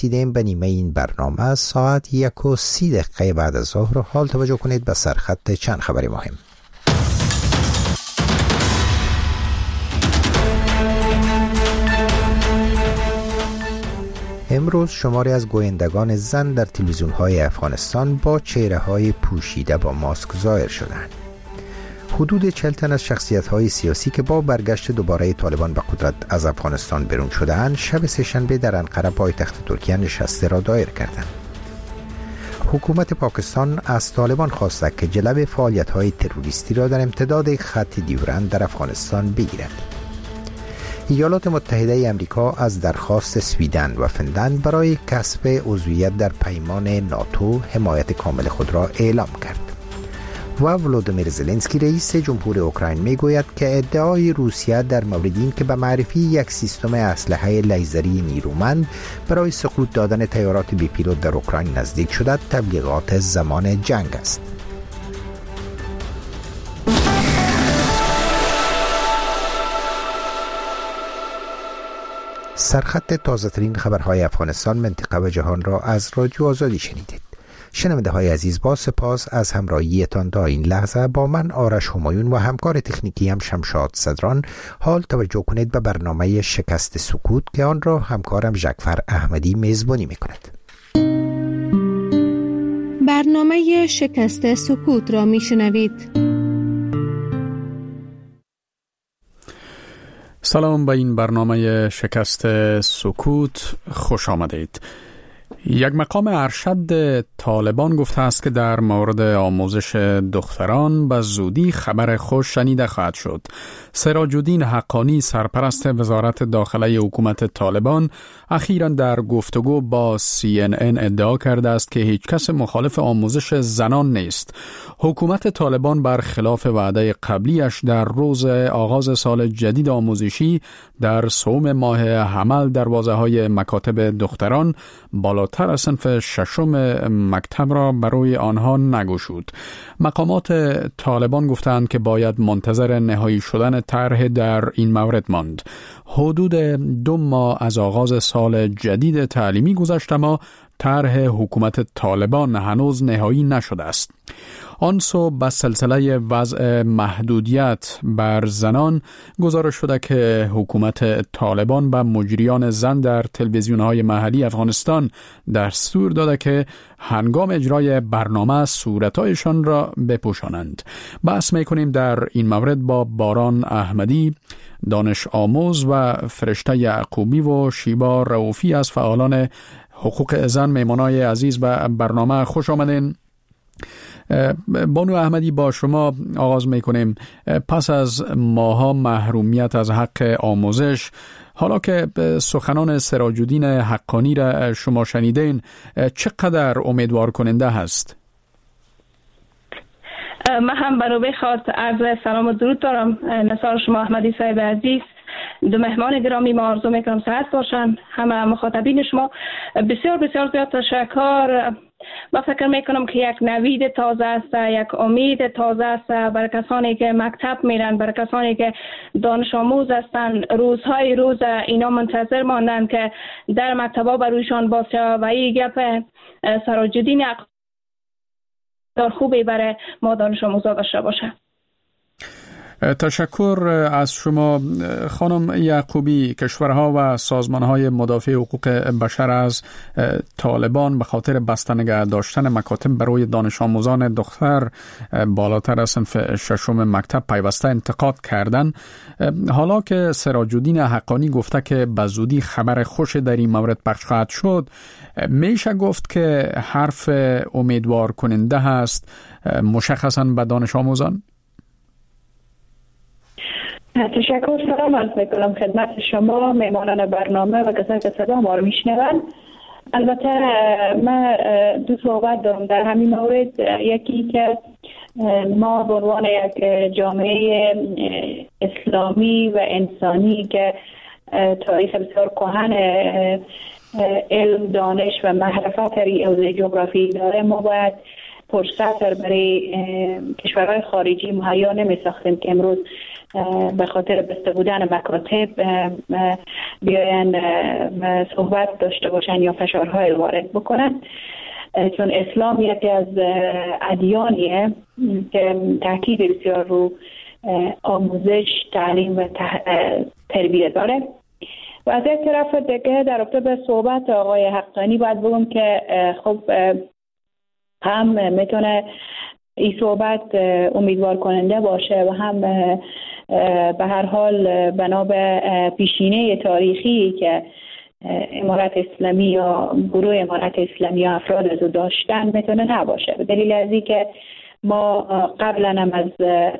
دیدیم به نیمه این برنامه ساعت 1:30 بعد از ظهر. حال توجه کنید به سرخط چند خبری مهم. امروز شماری از گویندگان زن در تلویزیون‌های افغانستان با چهره‌های پوشیده با ماسک ظاهر شدند. حدود 40 تن از شخصیت‌های سیاسی که با برگشت دوباره طالبان به قدرت از افغانستان بیرون شده‌اند، شب سه‌شنبه در انقره پایتخت ترکیه نشسته را دایر کردند. حکومت پاکستان از طالبان خواسته که جلوی فعالیت‌های تروریستی را در امتداد خط دیورند در افغانستان بگیرد. ایالات متحده امریکا از درخواست سویدن و فنلند برای کسب عضویت در پیمان ناتو حمایت کامل خود را اعلام کرد. و ولودیمیر زلنسکی رئیس جمهور اوکراین میگوید که ادعای روسیه در مورد این که به معرفی یک سیستم اسلحه لیزری نیرومند برای سقوط دادن طیارات بی پیلوت در اوکراین نزدیک شده تبلیغات زمان جنگ است. سرخط تازه‌ترین خبرهای افغانستان، منطقه و جهان را از رادیو آزادی شنیدید. شنونده های عزیز، با سپاس از همراهیتان تا این لحظه. با من آرش همایون و همکار تکنیکی هم شمشاد صدران. حال توجه کنید به برنامه شکست سکوت که آن را همکارم ژکفر احمدی میزبانی میکند. برنامه شکست سکوت را میشنوید. سلام، به این برنامه شکست سکوت خوش آمدید. یک مقام ارشد طالبان گفته است که در مورد آموزش دختران به زودی خبر خوش شنیده خواهد شد. سراج الدین حقانی، سرپرست وزارت داخله حکومت طالبان، اخیراً در گفتگو با CNN ادعا کرده است که هیچ کس مخالف آموزش زنان نیست. حکومت طالبان برخلاف وعده قبلیش در روز آغاز سال جدید آموزشی در صوم ماه حمل دروازه‌های مکاتب دختران بالاتر از صنف ششم مکتب را برای آنها نگشود. مقامات طالبان گفتند که باید منتظر نهایی شدن طرح در این مورد ماند. حدود 2 ماه از آغاز سال جدید تعلیمی گذشته، اما طرح حکومت طالبان هنوز نهایی نشده است. آن سو به سلسله وضع محدودیت بر زنان گزارش شده که حکومت طالبان به مجریان زن در تلویزیون‌های محلی افغانستان دستور داده که هنگام اجرای برنامه صورتایشان را بپوشانند. بحث می‌کنیم در این مورد با باران احمدی، دانش آموز، و فرشته یعقوبی و شیبا رؤوفی از فعالان حقوق زن. میمانای عزیز به برنامه خوش آمدین. بانو احمدی، با شما آغاز میکنیم. پس از ماها محرومیت از حق آموزش، حالا که سخنان سراج الدین حقانی را شما شنیدین، چقدر امیدوار کننده هست؟ من هم بنابه خواست عرض سلام و درود دارم نثار شما احمدی صاحب عزیز. دو مهمان گرامی ما آرزو میکنم صحت باشن. همه مخاطبین شما بسیار بسیار زیاد تشکر. من فکر میکنم که یک نوید تازه است، یک امید تازه است برای کسانی که مکتب میرن، برای کسانی که دانش آموز هستن. روزهای روز اینا منتظر ماندن که در مکتبا برویشان باشه و این گپ سراج الدین خوبی برای ما دانش آموزا داشته باشه. تشکر از شما. خانم یعقوبی، کشورها و سازمانهای مدافع حقوق بشر از طالبان به خاطر بسته نگه داشتن مکاتب برای دانش آموزان دختر بالاتر از صنف ششم مکتب پیوسته انتقاد کردند. حالا که سراج الدین حقانی گفته که به زودی خبر خوش در این مورد پخش خواهد شد، میشه گفت که حرف امیدوار کننده هست مشخصاً به دانش آموزان؟ تشکر. سلام عرض میکنم خدمت شما، میمانان برنامه و کسانی که صدا ما رو میشنون. البته من دو صحبت دارم در همین مورد. یکی که ما به عنوان یک جامعه اسلامی و انسانی که تاریخ بسیار کهن علم، دانش و معرفت در این حوزه جغرافی داره، ما باید فرصت برای کشورهای خارجی مهیا نمی ساختیم که امروز به خاطر بسته بودن مکاتب بیاین صحبت داشته باشن یا فشارهای وارد بکنن، چون اسلام یکی از ادیانیه که تاکید بسیار رو آموزش، تعلیم و تربیه داره. و از یک طرف دیگه در رابطه به صحبت آقای حقانی باید بگم که خب هم میتونه این صحبت امیدوار کننده باشه و هم به هر حال بنا به پیشینه تاریخی که امارت اسلامی یا گروه امارت اسلامی یا افراد از داشتن میتونه نباشه، به دلیل از این که ما قبلا هم از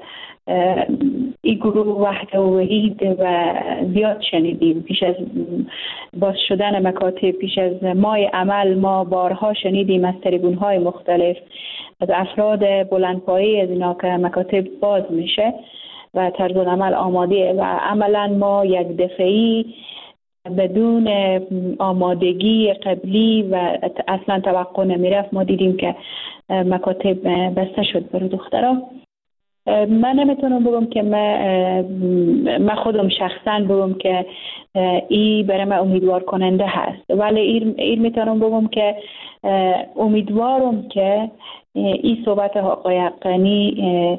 این گروه وحده و وحید و زیاد شنیدیم. پیش از باز شدن مکاتب، پیش از ماه عمل، ما بارها شنیدیم از تریبون‌های مختلف از افراد بلندپایه از اینا که مکاتب باز میشه و طرز العمل آماده و عملا ما یک دفعی بدون آمادگی قبلی و اصلا توقع نمیرفت ما دیدیم که مکاتب بسته شد برای دخترها. من نمیتونم بگم که من خودم شخصا بگم که این برای من امیدوار کننده هست، ولی این میتونم بگم که امیدوارم که این صحبت آقای حقانی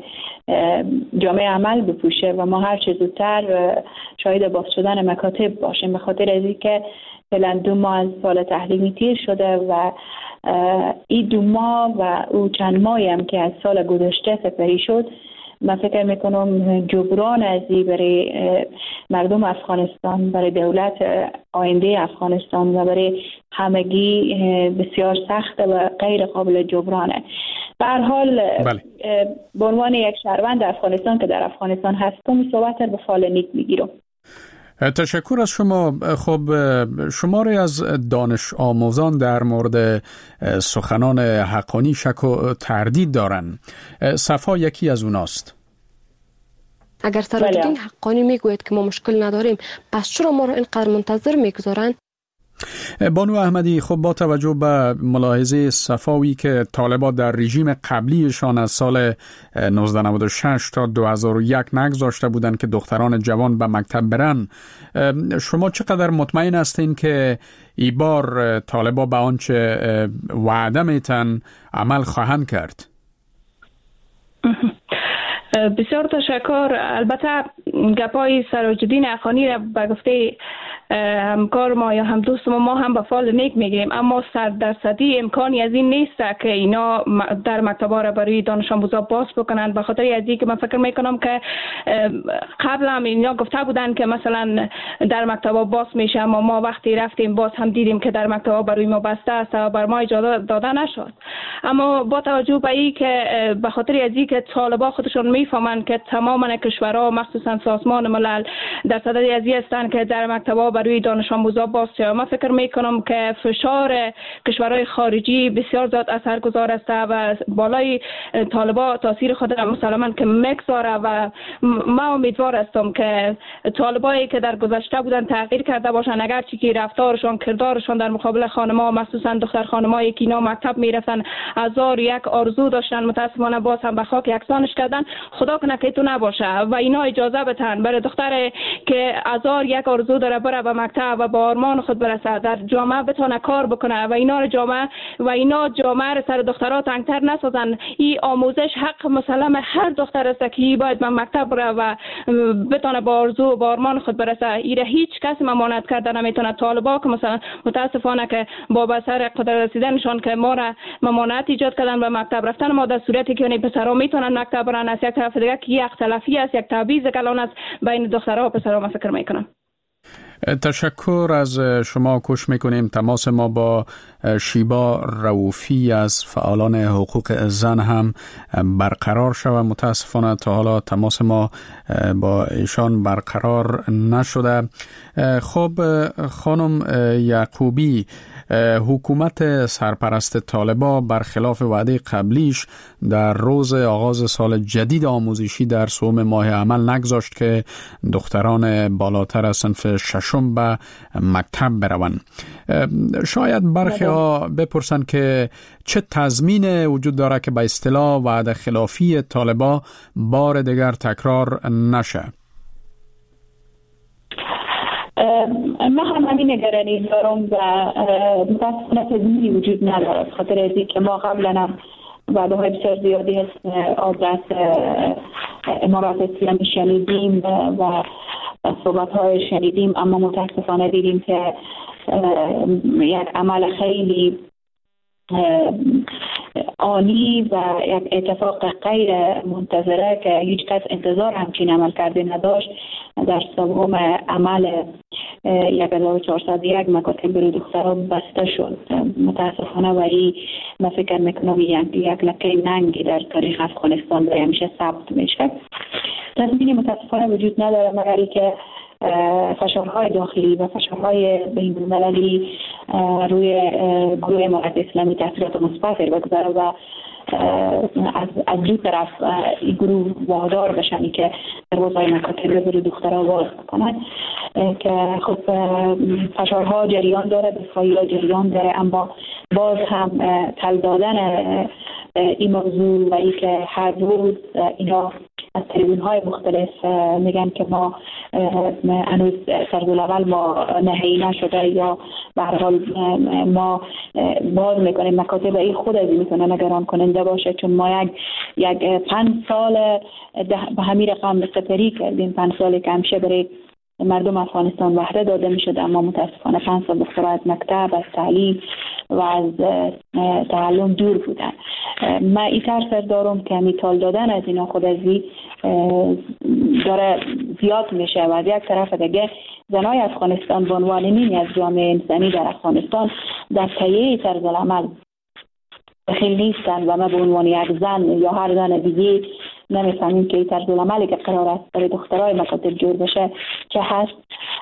جامعه عمل بپوشه و ما هر چه زودتر شاهد باز شدن مکاتب باشیم، به خاطر از اینکه فعلا 2 ماه از سال تحلیمی تیر شده و این 2 ماه و او چند ماهی هم که از سال گذشته سپری شد، من فکر میکنم جبران ازی برای مردم افغانستان، برای دولت آینده افغانستان و برای همگی بسیار سخته و غیر قابل جبرانه. به هر حال به عنوان یک شهروند افغانستان که در افغانستان هستم صحبت به فال نیک میگیرم. تشکر از شما. خب شماری از دانش آموزان در مورد سخنان حقانی شک و تردید دارن. صفا یکی از اوناست. اگر سراج‌الدین حقانی میگوید که ما مشکل نداریم، پس چرا ما رو اینقدر منتظر میگذارن؟ بانو احمدی، خب با توجه به ملاحظه صفاوی که طالبان در رژیم قبلیشان از سال 1996 تا 2001 نگذاشته بودند که دختران جوان به مکتب برن، شما چقدر مطمئن هستین که این بار طالبان به آنچه وعده میتن عمل خواهند کرد؟ بسیار تشکر. البته گپای سراج‌الدین حقانی را به گفته همکار ما یا هم دوست ما هم به فال نیک میگیریم، اما 100% امکانی از این نیست که اینا در مکتب‌ها را برای دانش آموزا باز بکنن، به خاطر از اینکه من فکر میکنم که قبل هم اینا گفته بودن که مثلا در مکتب‌ها باز میشه، اما ما وقتی رفتیم باز هم دیدیم که در مکتب‌ها برای ما بسته است و بر ما اجازه داده نشد. اما با توجه به این که به خاطر از اینکه طالبان خودشون میفهمن که تمام کشورها مخصوصا سازمان ملل در صدد از این هستند که در مکتب‌ها برای دانش آموزا باز شه، من فکر میکنم که فشار کشورهای خارجی بسیار زیاد اثرگذار است و بالای طالبان تاثیر خود را مسلماً که میگذاره و ما امیدوار هستم که طالبایی که در گذشته بودن تغییر کرده باشن، اگرچه که رفتارشان کردارشان در مقابل خانم‌ها مخصوصا دختر خانم‌هایی که اینا مکتب میرفتن 1001 آرزو داشتن، متاسفانه باز هم به خاک یکسانش کردن. خدا کنه که تو نباشه و اینا اجازه بدن برای دختر که 1001 آرزو داره بره به مکتب و با آرمان خود برسه، در جامعه بتونه کار بکنه و اینا جامعه رو سر دخترها تنگتر نسازن. این آموزش حق مسلم هر دختر است که باید به مکتب بره و بتونه با آرزو و با آرمان خود برسه. ایره هیچ کسی ممانعت کرده نمیتونه. طالبا که مثلا متاسفانه که با بسر قدرت رسیدنشان که ما را ممانعت ایجاد کردن به مکتب رفتن ما، در صورتی که پسرها میتونن مکتب برن، از یک طرف دیگه که یک اختلافی است، یک تبعیض کلان است بین دخترها و پسرها، من فکر میکنم. تشکر از شما. کوشش میکنیم تماس ما با شیبا رؤوفی از فعالان حقوق زن هم برقرار شود. متاسفانه تا حالا تماس ما با ایشان برقرار نشده. خب خانم یعقوبی، حکومت سرپرست طالبان برخلاف وعده قبلیش در روز آغاز سال جدید آموزشی در سوم ماه عمل نگذاشت که دختران بالاتر از صنف ششم به مکتب بروند. شاید برخی ها بپرسن که چه تضمین وجود داره که به اصطلاح وعده خلافی طالبان بار دیگر تکرار نشه؟ من هم همین نگرانی دارم و متاسفانه تضمینی وجود نداره، خاطر از اینکه ما قبلا وعده‌های بسیار زیادی از آدرس امارات اسلامی شنیدیم و صحبت‌های شنیدیم، اما متاسفانه دیدیم که یک عمل خیلی عالی و یک اتفاق غیر منتظره که هیچ کس انتظار همچین عمل کرده نداشت در سوم عمل 1401 مکاتب برای دختران بسته شد. متاسفانه ولی من فکر میکنم یک لکه ننگی در تاریخ افغانستان برای همیشه ثبت میشه. تضمینی متاسفانه وجود نداره مگر اینکه فشارهای داخلی و فشارهای بین‌المللی روی گروه امارت اسلامی تاثیرات مثبت بگذاره و از دو طرف این گروه وادار بشن که دروازه‌های مکاتب برای دخترها باز کنند که خب فشارها جریان داره، دفاعی‌ها جریان داره، اما باز هم تل دادن این موضوع و ای که هر روز اینا از تریبون‌های مختلف میگن که ما هنوز طرزالاول ما نهایی نشده یا به هر حال ما باز میکنیم مکاتب این خود از این میتونه نگران کننده باشه، چون ما یک 5 سال به همین رقم سپری کردیم، 5 سالی که همیشه برای مردم افغانستان وحده داده میشد، اما متاسفانه 5 سال دخترها از مکتب، از تعلیم و از تعلم دور بودن. من این ترس دارم که میتال دادن از اینا خود ازی داره زیاد میشه و از یک طرف دیگه زنای افغانستان به عنوان نیمی از جامعه انسانی در افغانستان در تهیه طرز العمل دخیل نیستن و ما به عنوان یک زن یا هر زن دیگه نمیفهمیم که این طرز العملی که قرار است برای دخترای مکاتب جور بشه چه هست،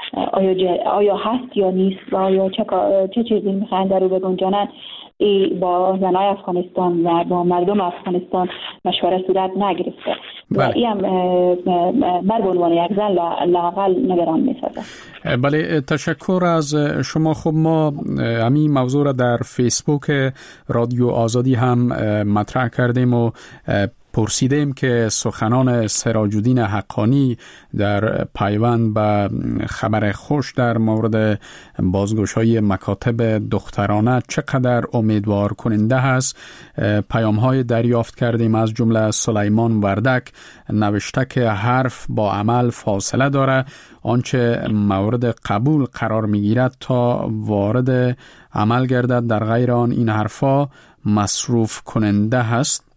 آیا هست یا نیست و آیا چه چیزی میخواین در رو بگنجانن. با زنای افغانستان و با مردم افغانستان مشوره صورت نگرفته و این هم مرد عنوان یک زن لااقل نگران می‌سازه. بله، تشکر از شما. خب ما همین موضوع را در فیسبوک رادیو آزادی هم مطرح کردیم و پرسیدیم که سخنان سراج الدین حقانی در پیوند به خبر خوش در مورد بازگشایی مکاتب دخترانه چقدر امیدوار کننده است. پیام‌های دریافت کردیم از جمله سلیمان وردک نوشته که حرف با عمل فاصله داره، آنچه مورد قبول قرار میگیرد تا وارد عمل گردد، در غیر آن این حرفا مصروف کننده هست.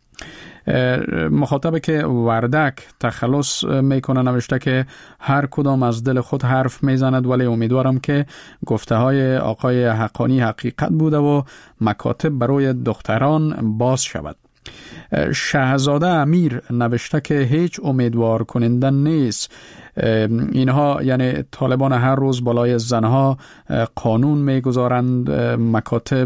مخاطب که وردک تخلص میکنه نوشته که هر کدام از دل خود حرف میزند، ولی امیدوارم که گفته های آقای حقانی حقیقت بوده و مکاتب برای دختران باز شود. شهزاده امیر نوشته که هیچ امیدوار کننده نیست. اینها یعنی طالبان هر روز بالای زنها قانون میگذارند، مکاتب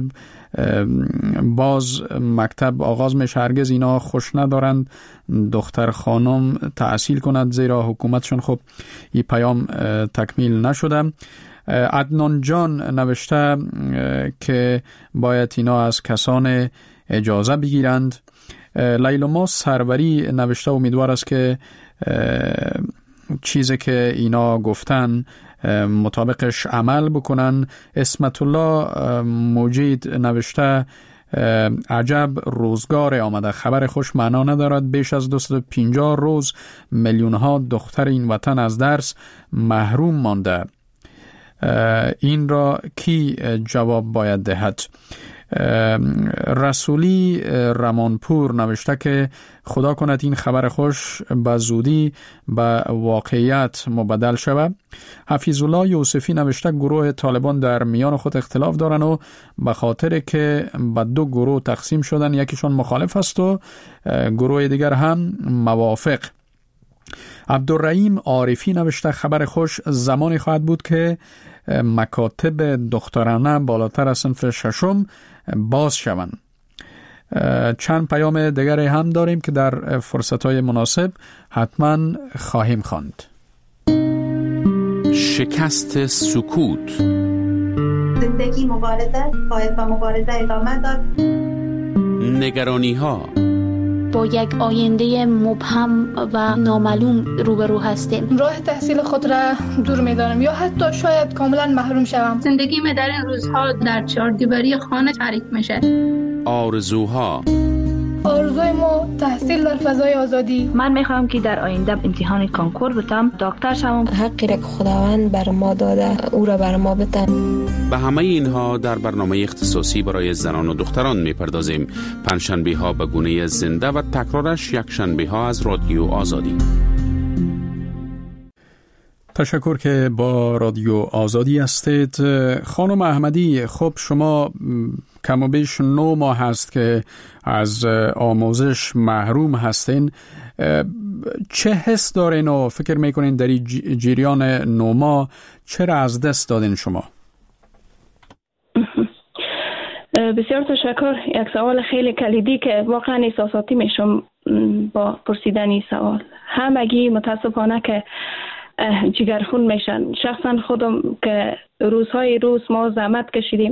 باز مکتب آغاز میشه، هرگز اینا خوش ندارند دختر خانم تحصیل کند زیرا حکومتشون. خب این پیام تکمیل نشده. عدنان جان نوشته که باید اینا از کسان اجازه بگیرند. لیلما سروری نوشته امیدوار است که چیزی که اینا گفتن مطابقش عمل بکنن. اسمت الله موجید نوشته عجب روزگار آمده، خبر خوش معنا ندارد، بیش از 250 روز میلیون ها دختر این وطن از درس محروم مانده، این را کی جواب باید دهد؟ رسولی رمانپور نوشته که خدا کند این خبر خوش به زودی به واقعیت مبدل شود. حفیظ الله یوسفی نوشته گروه طالبان در میان خود اختلاف دارن و به خاطر که به 2 گروه تقسیم شدن، یکیشون مخالف است و گروه دیگر هم موافق. عبدالرحیم عارفی نوشته خبر خوش زمانی خواهد بود که مکاتب دخترانه بالاتر از صنف 6 باز شوند. چند پیام دیگری هم داریم که در فرصت‌های مناسب حتما خواهیم خواند. شکست سکوت. زندگی مبارزه باید با مبارزه ادامه داد. نگرانی‌ها، با یک آینده مبهم و نامعلوم روبرو هستیم. راه تحصیل خود را دور می‌دانم یا حتی شاید کاملا محروم شوم. زندگی من در این روزها در چهاردیواری خانه تعریف میشه. آرزوها. آرزوی ما تحصیل در فضای آزادی. من میخوام که در آینده امتحان کانکور بتم، دکتر شوم. حقی را که خداوند بر ما داده او را بر ما بده. به همه اینها در برنامه اختصاصی برای زنان و دختران میپردازیم. پنجشنبه ها به گونه زنده و تکرارش یک شنبه ها از رادیو آزادی. تشکر که با رادیو آزادی هستید. خانم احمدی، خب شما کم و بیش 9 ماه هست که از آموزش محروم هستین. چه حس دارین و فکر میکنین در این جریان 9 ماه چرا از دست دادین شما؟ بسیار تشکر. یک سوال خیلی کلیدی که واقعا احساساتی میشم با پرسیدن این سوال. همگی متاسفانه که جگرخون میشن. شخصا خودم که روزهای روز ما زحمت کشیدیم.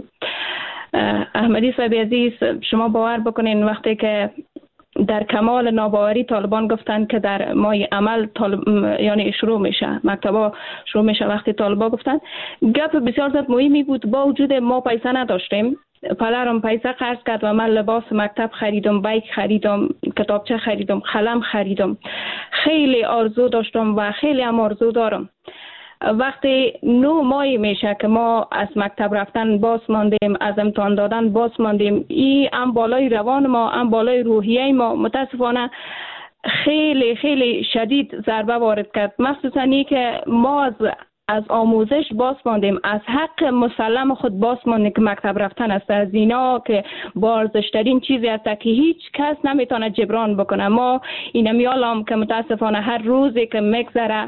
احمدی صاحب عزیز، شما باور بکنین وقتی که در کمال ناباوری طالبان گفتن که در ماه عمل یعنی شروع میشه، مکتبا شروع میشه، وقتی طالبان گفتن گپ بسیار زیاد مهمی بود. با وجود ما پیسه نداشتیم، پدرم پیسه قرض کرد و من لباس مکتب خریدم، بایک خریدم، کتابچه خریدم، قلم خریدم. خیلی آرزو داشتم و خیلی هم آرزو دارم. وقتی 9 ماه میشه که ما از مکتب رفتن باز ماندیم، از امتحان دادن باز ماندیم، این هم بالای روان ما هم بالای روحیه ما متاسفانه خیلی خیلی شدید ضربه وارد کرد. مخصوصا این که ما از آموزش باز ماندیم، از حق مسلم خود باز ماندیم که مکتب رفتن است. از اینا که با ارزش‌ترین چیزی است که هیچ کس نمیتونه جبران بکنه. ما این میالم که متاسفانه هر روزی که میگذره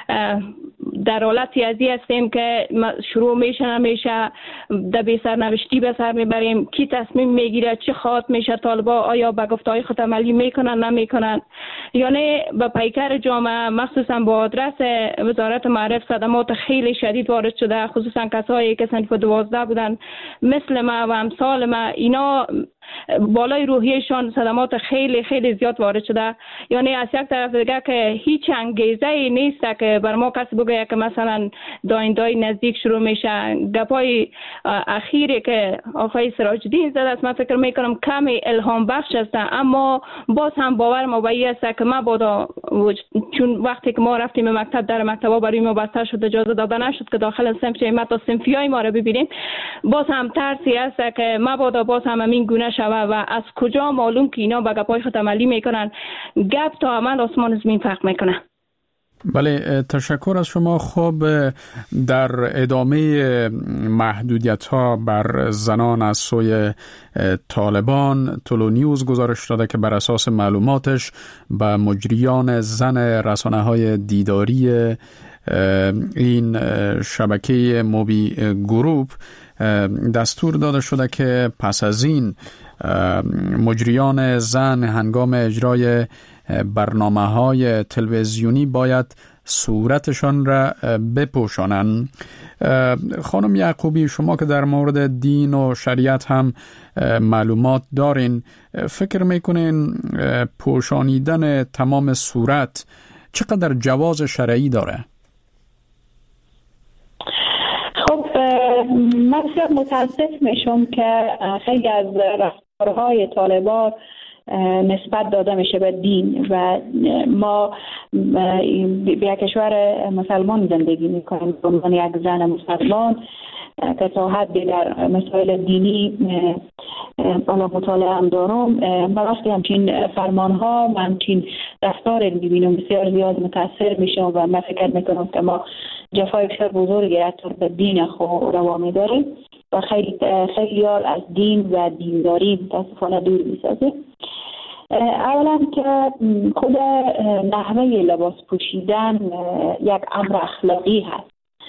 در حالتی ازی هستیم که شروع میشه در سرنوشتی به سر میبریم. کی تصمیم میگیره، چه خواهد میشه طالبا، آیا به گفتهای خود عملی میکنن نمیکنن. یعنی به پیکر جامعه مخصوصا با آدرس وزارت معارف صدمات خیلی شدید وارد شده، خصوصا کسایی که صنف 12 بودن مثل ما و امثال ما. اینا بالای روحیشان صدمات خیلی خیلی زیاد وارد شده. یعنی از یک طرف دیگه که هیچ انگیزه نیست که بر ما کسی بگه که مثلا دایندای نزدیک شروع میشه. گپای اخیری که آقای سراج‌الدین زد است، من فکر میکنم کمی الهام بخش است، اما باز هم باور ما به این است که مبادا، چون وقتی که ما رفتیم مکتب در مکتبا برای ما بسته شد، اجازه داده نشد که داخل صنف شویم تا صنفیای ما رو ببینیم. باز هم ترسی است که مبادا باز هم این گونه شوه و از کجا معلوم که اینا به گپای خود عملی میکنن. گپ تا عمل آسمان زمین فرق میکنه. بله، تشکر از شما. خب در ادامه محدودیت ها بر زنان از سوی طالبان، تولو نیوز گزارش داده که بر اساس معلوماتش به مجریان زن رسانه های دیداری این شبکه موبی گروپ دستور داده شده که پس از این مجریان زن هنگام اجرای برنامه‌های تلویزیونی باید صورتشان را بپوشانند. خانم یعقوبی، شما که در مورد دین و شریعت هم معلومات دارین، فکر میکنین پوشانیدن تمام صورت چقدر جواز شرعی داره؟ خب من بسیار متاسف میشم که خیلی از رفتارهای طالبان نسبت داده میشه به دین و ما به کشور مسلمان زندگی میکنیم به عنوان یک زن مسلمان که تا حدی در مسائل دینی بالا مطالعه هم دارم. و وقتی همچین فرمان ها و همچین رفتار میبینم بسیار زیاد متاثر میشم و من فکر میکنم که ما جفای بسیار بزرگی رفتار به دین خود روا میداریم و خیلی از دین و دینداری متاسفانه دور میسازه. اولا که خود نحوه لباس پوشیدن یک امر اخلاقی هست،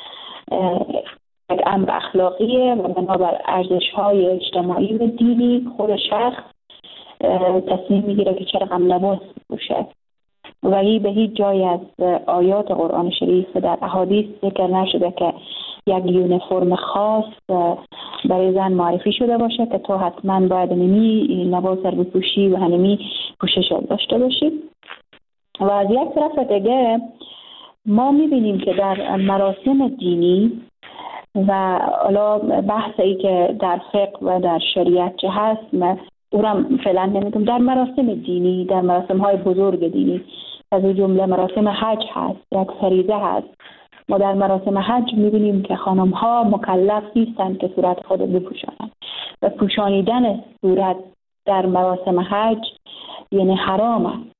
یک امر اخلاقیه و بنابر ارزش‌های اجتماعی و دینی خود شخص تصمیم میگیره که چه رقم لباس بپوشه و به هیچ جای از آیات قرآن شریف در احادیث ذکر نشده که یک یونیفرم خاص برای زن معرفی شده باشه که تو حتما باید همین لباس رو بپوشی و همین پوشش رو داشته باشی. و از یک طرف دیگه ما میبینیم که در مراسم دینی و حالا بحثی که در فقه و در شریعت چه هست، او را فعلا نمیدونم، در مراسم دینی، در مراسم های بزرگ دینی، از این جمله مراسم حج هست، یک فریضه هست. ما در مراسم حج میبینیم که خانم ها مکلف نیستند که صورت خود بپوشانند و پوشانیدن صورت در مراسم حج یعنی حرام است.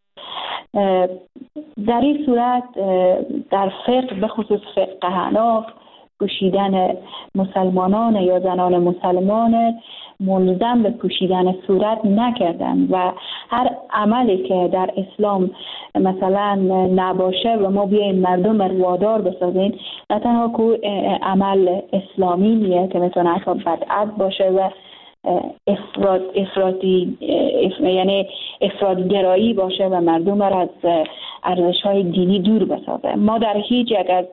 در این صورت در فقه، به خصوص فقه حناف، پوشیدن مسلمانان یا زنان مسلمان ملزم به پوشیدن صورت نکردن و هر عملی که در اسلام مثلا نباشه و ما بیایم مردم رو وادار بسازیم، نه تنها که عمل اسلامی نیه که میتونه حتی بدعت باشه و یعنی افراط‌گرایی باشه و مردم رو از ارزش‌های دینی دور بسازه. ما در هیچ یک از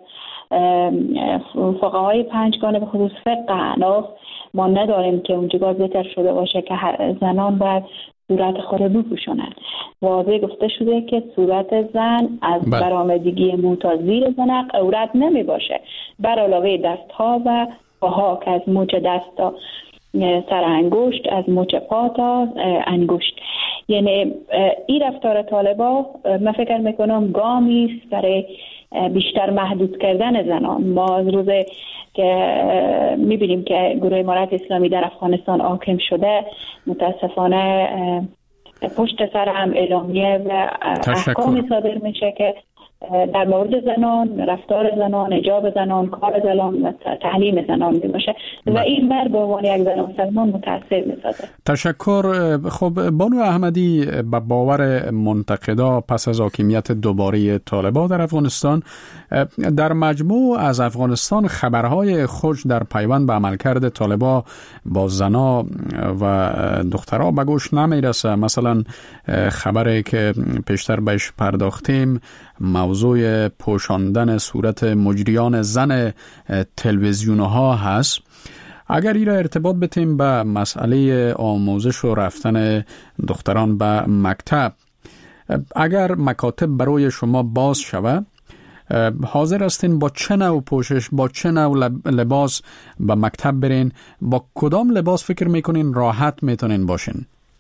فقهای پنجگانه به خصوص فقه حناف ما نداریم که اونجا ذکر شده باشه که زنان باید صورت خود بپوشانند. واضح گفته شده که صورت زن از برآمدگی مو تا زیر زنق عورت نمی باشه، بر علاوه دستها و پاها که از مچ دست تا سر انگشت، از مچ پا تا انگشت. یعنی این رفتار طالبا من فکر میکنم گامی است برای بیشتر محدود کردن زنان. ما از روز که میبینیم که گروه امارت اسلامی در افغانستان حاکم شده، متاسفانه پشت سر هم اعلامیه و احکامی صادر میشه که در مورد زنان، رفتار زنان، حجاب زنان، کار زنان و تعلیم زنان میباشه و این بر به عنوان یک زن مسلمان متاثر میسازه. تشکر. خب بانو احمدی، به باور منتقدا پس از حاکمیت دوباره طالبان در افغانستان، در مجموع از افغانستان خبرهای خوش در پیوند به عملکرد طالبان با زنا و دخترها به گوش نمیرسه. مثلا خبری که پیشتر بهش پرداختیم، موضوع پوشاندن صورت مجریان زن تلویزیونها هست. اگر این را ارتباط بتیم به مسئله آموزش و رفتن دختران به مکتب، اگر مکاتب برای شما باز شود، حاضر هستین با چه نوع پوشش، با چه نوع لباس به مکتب برین؟ با کدام لباس فکر میکنین راحت میتونین باشین؟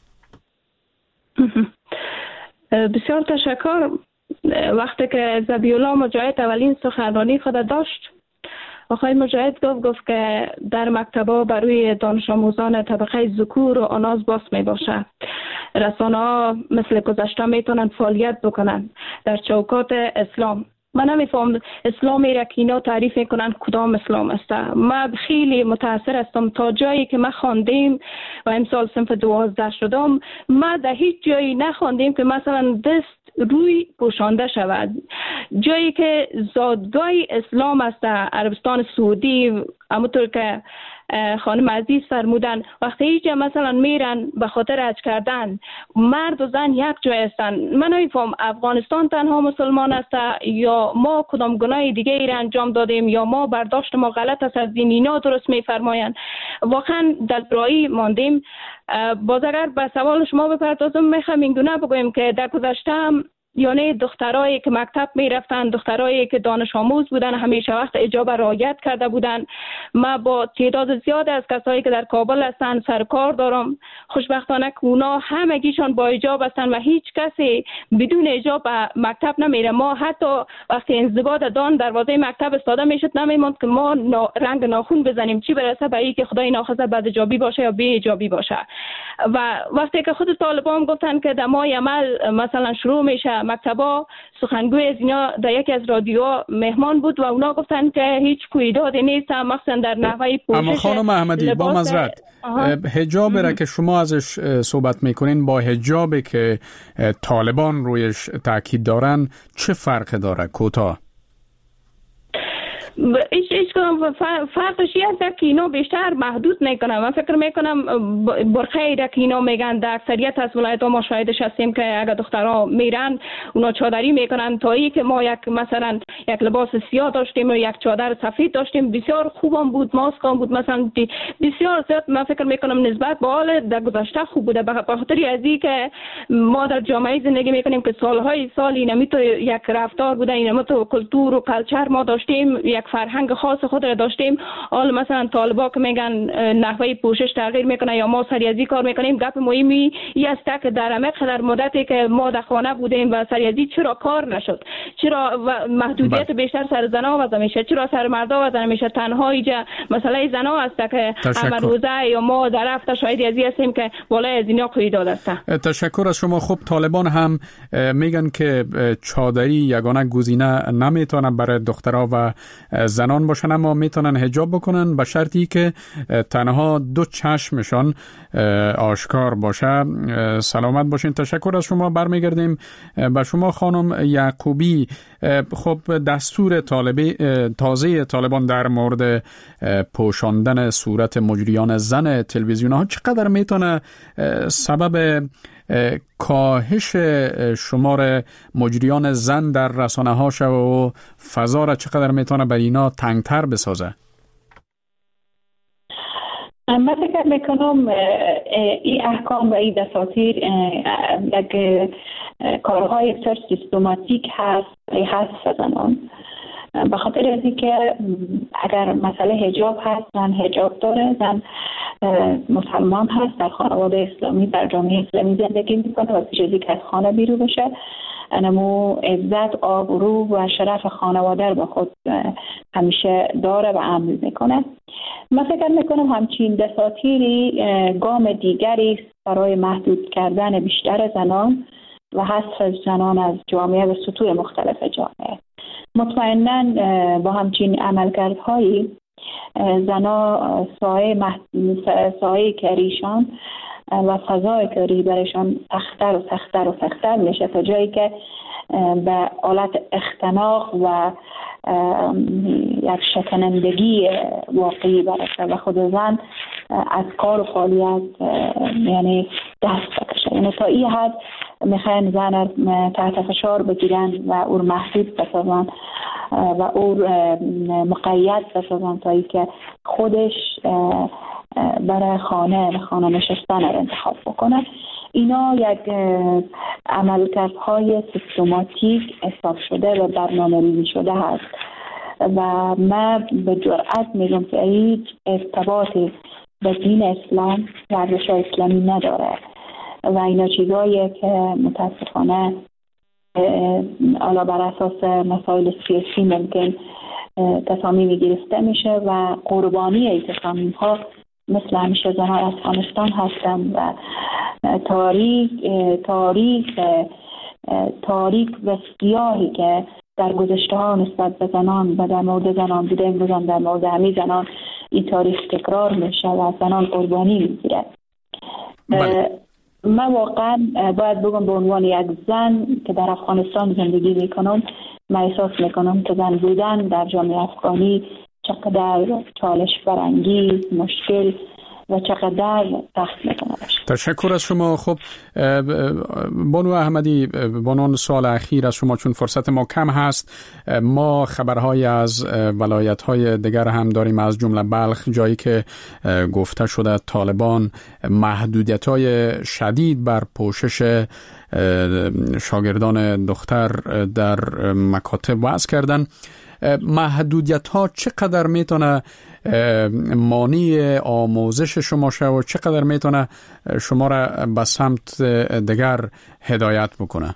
بسیار تشکر. وقتی که ذبیحالله مجاهد اولین سخنرانی خود داشت، آقای مجاهد گفت که در مکتب‌ها برای دانش آموزان طبقه ذکور و آناز باز می باشه. رسانه‌ها مثل گذشته میتونن فعالیت بکنن در چوکات اسلام. من نمیفهم اسلامی را که اینا تعریف میکنن کدام اسلام است. من خیلی متاثر هستم. تا جایی که ما خواندیم و امسال صنف 12 شدم، ما در هیچ جایی نخواندیم که مثلا دست روی پوشانده شود. جایی که زادگاه اسلام است عربستان سعودی، همونطور که خانم عزیز فرمودن، وقتی اینجا مثلا میرن به خاطر حج کردن، مرد و زن یک جای هستن. من نمیفهم افغانستان تنها مسلمان است یا ما کدام گناه دیگه ای را انجام دادیم یا ما برداشت ما غلط است از دین. اینا درست میفرمایند. واقعا دلگرایی ماندیم. باز اگر به سوال شما بپردازم، میخوام این گونه بگویم که در گذشته هم یعنی دخترایی که مکتب میرفتن، دخترایی که دانش آموز بودن، همیشه وقت حجاب رعایت کرده بودن. ما با تعداد زیاد از کسایی که در کابل هستن سرکار دارم. خوشبختانه که اونا همگیشان با حجاب هستن و هیچ کسی بدون حجاب به مکتب نمیره. ما حتی وقتی انضباط دان دروازه مکتب استاده میشد نمیموند که ما رنگ ناخون بزنیم، چی برسه به این که خدای ناخواسته بعد حجابی باشه یا بی حجابی باشه. و وقتی که خود طالبان گفتن که دمای عمل مثلا شروع میشه، مکتبا سخنگوی از اینا در یکی از رادیوها مهمان بود و اونا گفتن که هیچ کویدادی نیست، مخصوصا در نحوه پوشش. اما خانم احمدی، با معذرت، حجاب را که شما ازش صحبت میکنین با حجابی که طالبان رویش تاکید دارن چه فرق داره؟ کوتاه. هیچ کنم فرقش است که اینا بیشتر محدود نکنم. من فکر میکنم برخی که اینا میگن در اکثریت از ولایت ها ما شاهدش هستیم که اگر دخترها میرن اونا چادری میکنن، تا ای که ما مثلا یک لباس سیاه داشتیم و یک چادر سفید داشتیم، بسیار خوبم بود، ماسک هم بود، مثلا بسیار زیاد من فکر میکنم نسبت به حال در گذشته خوب بوده. به خاطر از این که ما در جامعه زندگی میکنیم که سالهای سال اینم تو یک رفتار بوده، اینم تو کلتور و کلچر ما داشتیم، یک فرهنگ خاص خود را داشتیم. حالا مثلا طالبا که میگن نحوه پوشش تغییر میکنه یا ما سریازی کار میکنیم، گپ مهمی است که در عمق در مدتی که ما در خانه بودیم و سریازی چرا کار نشد، چرا محدودیت بیشتر سر زنا وضع میشه، چرا سر مردا وضع نمیشه. تنها اینجا مسئله زنا است که همه روزه یا ما در هفته شاهد ازی هستیم که بالای از اینا قیداد است. تشکر از شما. خب طالبان هم میگن که چادری یگانه گزینه نمیتونه برای دخترها و زنان باشن، اما میتونن حجاب بکنن به شرطی که تنها دو چشمشان آشکار باشه. سلامت باشین. تشکر از شما. برمیگردیم به شما خانم یعقوبی. خب دستور تازه طالبان در مورد پوشاندن صورت مجریان زن تلویزیون ها چقدر میتونه سبب کاهش شمار مجریان زن در رسانه ها شد و فضا را چقدر میتونه بر اینا تنگتر بسازه؟ من فکر میکنم این احکام و این دساتیر یک کارهای بسیار سیستماتیک هست زنان، به خاطر از اینکه اگر مسئله حجاب هست، زن حجاب داره، زن مسلمان هست، در خانواده اسلامی در جامعه اسلامی زندگی میکنه و پیش از اینکه از خانه بیرون بشه انمو عزت، آبرو و شرف خانواده رو با خود همیشه داره و عمل میکنه. من فکر میکنم همچین دساتیری گام دیگری است برای محدود کردن بیشتر زنان و حذف زنان از جامعه و سطوح مختلف جامعه. مطمئناً با همچین عملکردهایی زنا سایه کاریشان و فضای کاری برایشان سخت‌تر و سخت‌تر و سخت‌تر میشه تا جایی که به حالت اختناق و یک شکنندگی واقعی برسه و خود زن از کار و فعالیت یعنی دست بکشه. یعنی تا این حد میخواین زن تحت فشار بگیرن و او محدود بسازن و او مقید بسازن تا ای که خودش برای خانه نشستن رو انتخاب بکنه. اینا یک عملکردهای سیستماتیک حساب شده و برنامه‌ریزی شده هست و من به جرئت میگم که هیچ ارتباطی به دین اسلام و ارزش اسلامی نداره و اینا چیزاییه که متاسفانه حالا بر اساس مسائل سیاسی ممکن تصامیمی گرفته میشه و قربانی ای تصامیم ها مثل همیشه زنان افغانستان هستن و تاریک و سیاهی که در گذشته ها نسبت به زنان و در مورد زنان بوده امروز هم در مورد همه زنان این تاریخ تکرار میشه و زنان قربانی میگیره. من واقعا باید بگم به عنوان یک زن که در افغانستان زندگی میکنم، من احساس میکنم که زن بودن در جامعه افغانی چقدر چالش برانگیز، مشکل و چقدر سخت میکنه. تشکر از شما. خب بانو احمدی، بانوان سوال اخیر از شما چون فرصت ما کم هست، ما خبرهای از ولایت‌های دیگر هم داریم از جمله بلخ، جایی که گفته شده طالبان محدودیت‌های شدید بر پوشش شاگردان دختر در مکاتب وضع کردن. محدودیت‌ها چقدر میتونه مانع آموزش شما شه و چقدر میتونه شما را به سمت دیگر هدایت بکنه؟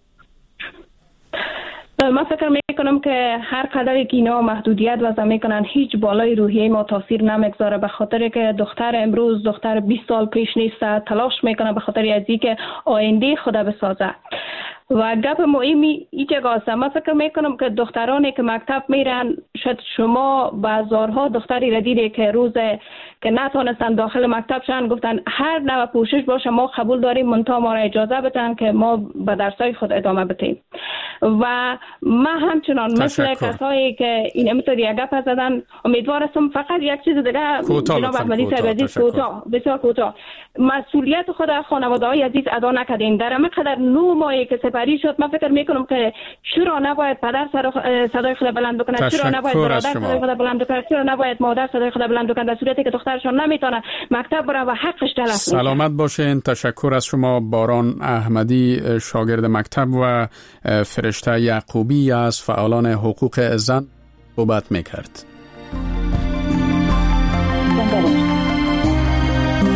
من فکر میکنم که هر قدر که اینا محدودیت وضع میکنن هیچ بالای روحیه ما تاثیر نمیگذاره، به خاطر که دختر امروز دختر 20 سال پیش نیست، تلاش میکنه به خاطر از اینکه آینده خود بسازه و گپ مهمی اینجا است. من فکر میکنم که دخترانی که مکتب میرن، شاید شما بازارها دختری را دیده که روز که نتونستن داخل مکتب شن گفتن هر نوع پوشش باشه ما قبول داریم، منتها ما را اجازه بدن که ما به درسای خود ادامه بدیم. و من همچنان مثل کسایی که این امتحان یک گپ زدن، امیدوارم فقط یک چیز دیگه جناب احمدی صاحب عزیز بسیار کوتاه، مسئولیت خود خانواده‌های عزیز ادا نکردین. در همینقدر 9 ماهی که سپری شد، من فکر میکنم که چرا نباید پدر صدای خود بلند بکنه، چرا نباید برادر صدای خود بلند بکنه، چرا نباید مادر صدای خود بلند بکنه در صورتی که دخترشون نمیتونه مکتب بره و حقش تلف میشه. سلامت باشین. تشکر از شما. باران احمدی، شاگرد مکتب، و فرشته یعقوبی از فعالان حقوق زن صحبت میکرد.